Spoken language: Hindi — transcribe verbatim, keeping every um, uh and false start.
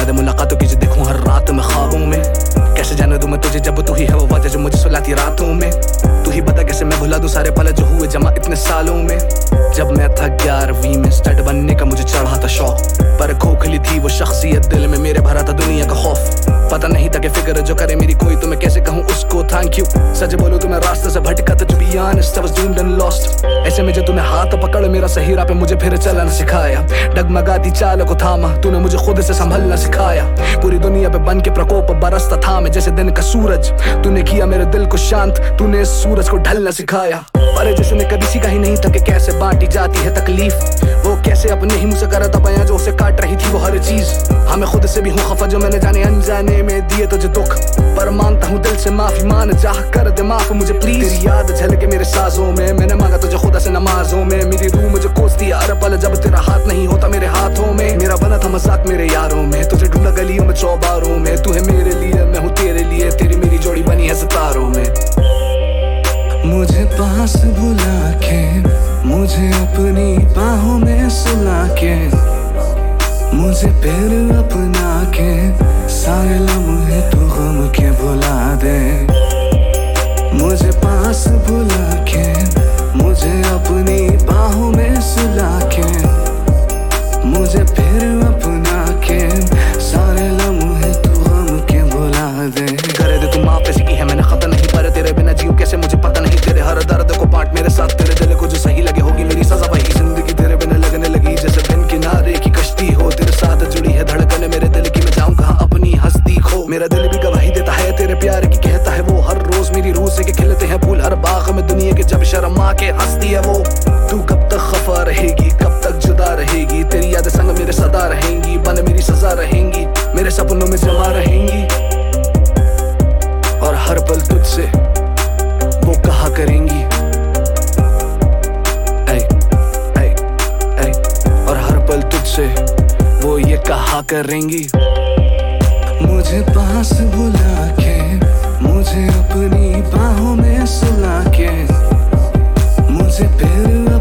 याद मुलाकातों की जो देखूं हर रात में ख्वाबों में। कैसे जाने दूं मैं तुझे जब तू ही है वो वजह जो मुझे सुलाती रातों में। तू ही बता कैसे मैं भुला दूं सारे पल जो हुए जमा इतने सालों में। जब मैं था ग्यारहवीं में स्टड बनने का मुझे चढ़ा था शौक, पर खोखली थी वो शख्सियत दिल में मेरे भरा था दुनिया का खौफ। पता नहीं था कि फिक्र जो करे मेरी कोई तो मैं कैसे कहूँ उसको थैंक यू। सच बोलूं तो मैं रास्ते से भटका था, to be honest I was doomed and lost। ऐसे में जो तूने हाथ पकड़ मेरा सही राह पे मुझे फिर चलना सिखाया। डगमगाती चाल को थामा तूने मुझे खुद से संभलना सिखाया। पूरी दुनिया पे बन के प्रकोप बरसता था मैं जैसे दिन का सूरज। तूने किया मेरे दिल को शांत, तूने इस सूरज को ढलना सिखाया। पर जिसने कभी सीखा ही नहीं था कि कैसे बांटी जाती है तकलीफ, वो कैसे अपने ही मुँह से करा था बयां जो उसे काट रही थी वो हर चीज। हमें खुद से भी हूँ खफा जो मैंने जाने अनजाने में दिए तुझे दुख, पर मांगता हूँ दिल से माफी मान चाह कर दे माफ मुझे प्लीज। तेरी याद झलके मेरे साजों में, मैंने मांगा तुझे खुदा से नमाजों में। मेरी रूह मुझे कोसती है हर पल जब तेरा हाथ नहीं होता मेरे हाथों में। मेरा बना था मजाक मेरे यारों में, तुझे ढूंढा गलियों में चौबारों में। तू है मेरे लिए मैं हूँ तेरे लिए, तेरी मेरी जोड़ी बनी है सितारों में। मुझे पास बुला के, मुझे अपनी बाहों में सुला के, मुझे फिर अपना के सारे लम्हे तू गम के भुला दे। मुझे पास बुला के, मुझे अपनी बाहों में सुला के, मुझे फिर अपना के सारे लम्हे तू गम के भुला दे। करे दे तू माफ ऐसी की है मैंने खता नहीं, पर तेरे बिना जीऊं कैसे मुझे पता नहीं। तेरे हर दर्द को बांट मेरे साथ, तेरे दिल को जो सही लगे होगी मेरी सजा वही। जिंदगी तेरे बिना लगने लगी जैसे बिन किनारे की कश्ती हो। तेरे साथ जुड़ी है धड़कन मेरे दिल की, मैं जाऊं कहाँ अपनी हस्ती खो। मेरा दिल भी गवाही देता है तेरे प्यार की, कहता है वो हर रोज मेरी रूह से कि खिलते हैं फूल हर बाग में दुनिया के जब शर्मा के हंसती है वो। तू कब तक खफा रहेगी, कब तक जुदा रहेगी, तेरी यादें संग मेरे सदा रहेंगी। बन मेरी सजा रहेंगी, मेरे सपनों में जमा रहेंगी, और हर पल तुझसे वो कहा करेंगी ऐ, ऐ, ऐ, और हर पल तुझसे वो ये कहा करेंगी। मुझे पास बुला के, मुझे अपनी बाहों में सुला के, मुझे फिर